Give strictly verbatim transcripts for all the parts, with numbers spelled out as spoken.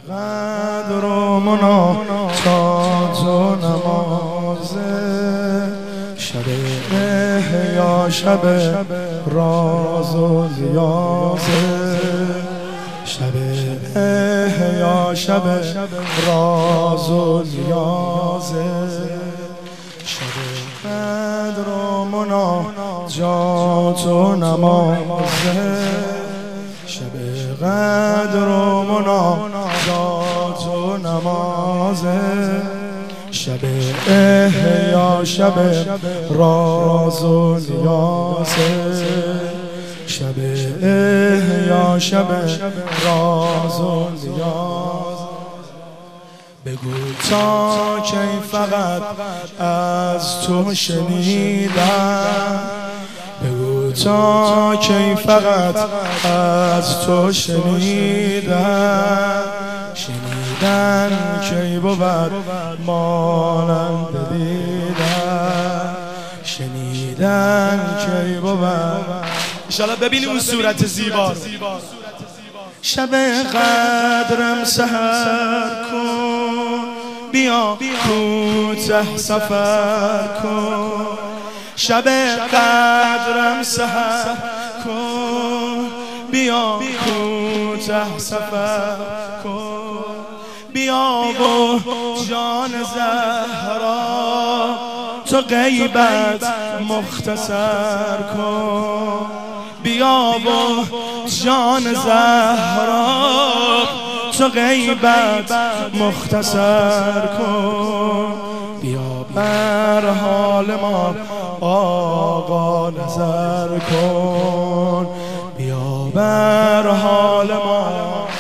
قدر و مناجات و نمازه، شب احیا شب راز و نیازه، شب احیا شب راز و نیازه، شب قدر و مناجات و نمازه، شب قدر و مناجات و نمازه، شب احیا شب راز و نیازه، شب احیا شب راز و نیاز. بگو تا کی فقط از تو شنیدم، بگو تا کی فقط از تو شنیدم، شنیدن کی بود مانند دیدن، شنیدن کی بود. انشالله ببینیم اون صورت زیبا. شب قدرم سحر کن، بیا کوته سفر کن، شب قدرم سحر کن، بیا کوته سفر کن، بیا و جان زهرا تو غیبت مختصر کن، بیا و جان زهرا تو غیبت مختصر کن، بیا بر حال ما آقا نظر کن، بیا بر حال ما.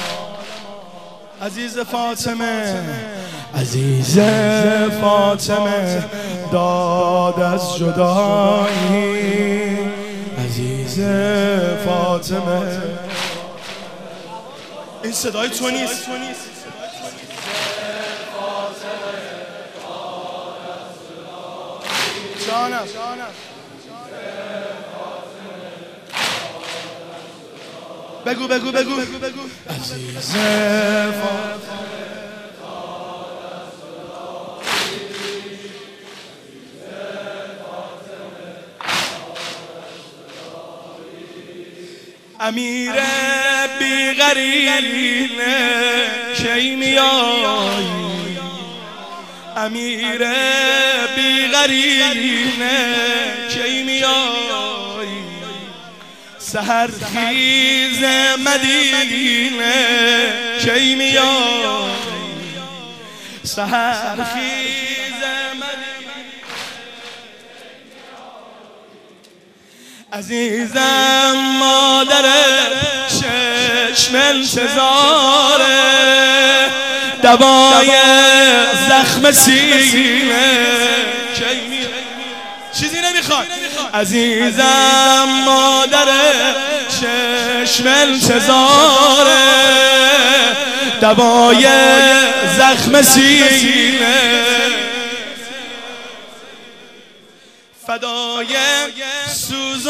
عزیز فاطمه، عزیز فاطمه داد از جدایی، عزیز فاطمه. این صدای تو نیست. جانم بگو بگو بگو بگو. عزیز فاطمه امیر بی‌قرینه کی میایی، امیر بی‌قرینه کی میایی، سحر خیز مدینه کی میایی، سحر خیز مدینه. عزیزم مادر چشم انتظاره، دوای زخم سینه کی میایی. چیزی نمیخواد. عزیزم مادر چشم انتظاره، دوای زخم سینه، فدای سوز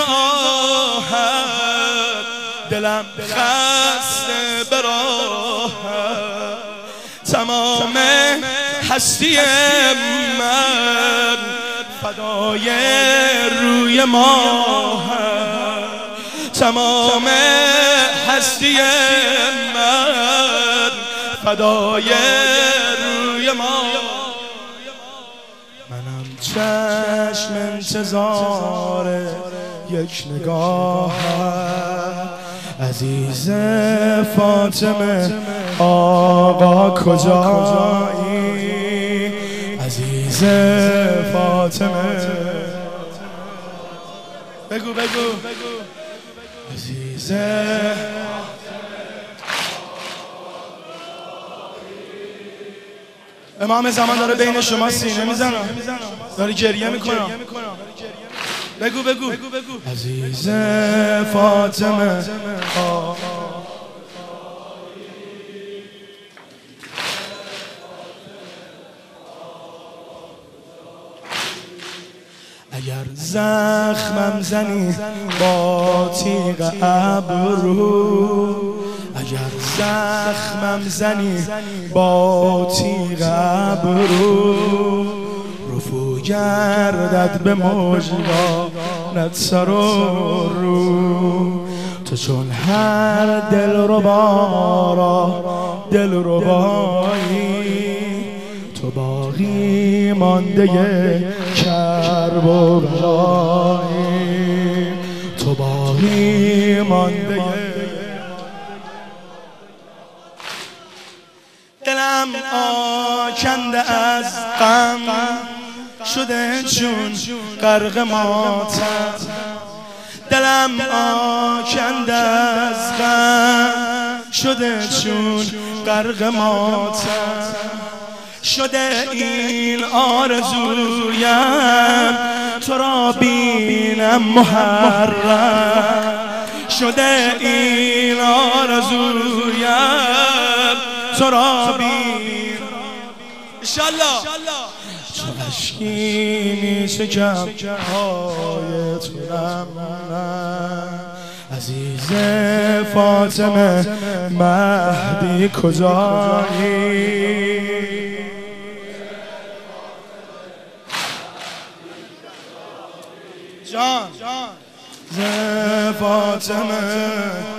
آهت دلم خسته به راحت، تمام هستی من فدای روی ماهت، تمام هستی من فدای روی ماهت. منم چشم انتظار یک نگاه، عزیز فاطمه آقا کجایی، عزیز فاطمه بگو بگو عزیز امام زمان داره بین شما سینه میزنه، داره گریه میکنه. بگو بگو عزیز فاطمه اگر زخمم زنی با تیغ ابرو، اگر زخمم زنی با تیغ ابرو رفو گردد به مژگانت سر و رو تو چون هر دل ربا را دل ربایی تو باقی مانده کرب و بلایی تو باقی مانده دلم آکنده از غم شده چون غرق ماتم دلم آکنده از غم شده چون غرق ماتم شده این آرزویم تو را بینم محرم شده این آرزویم تو را بینم انشالله چو اشکی می شکم های تو عزیز فاطمه مهدی کجایی جان ز فاطمه